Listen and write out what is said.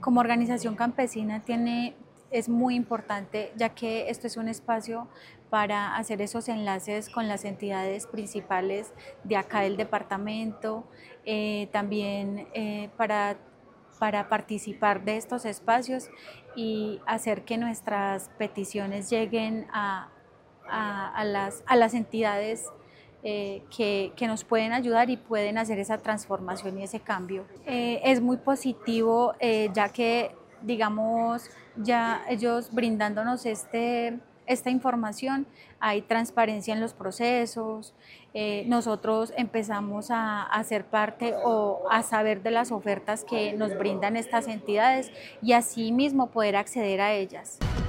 Como organización campesina es muy importante, ya que esto es un espacio para hacer esos enlaces con las entidades principales de acá del departamento, también para participar de estos espacios y hacer que nuestras peticiones lleguen a las entidades que nos pueden ayudar y pueden hacer esa transformación y ese cambio. Es muy positivo, ya que, digamos, ya ellos brindándonos esta información, hay transparencia en los procesos, nosotros empezamos a hacer parte o a saber de las ofertas que nos brindan estas entidades y así mismo poder acceder a ellas.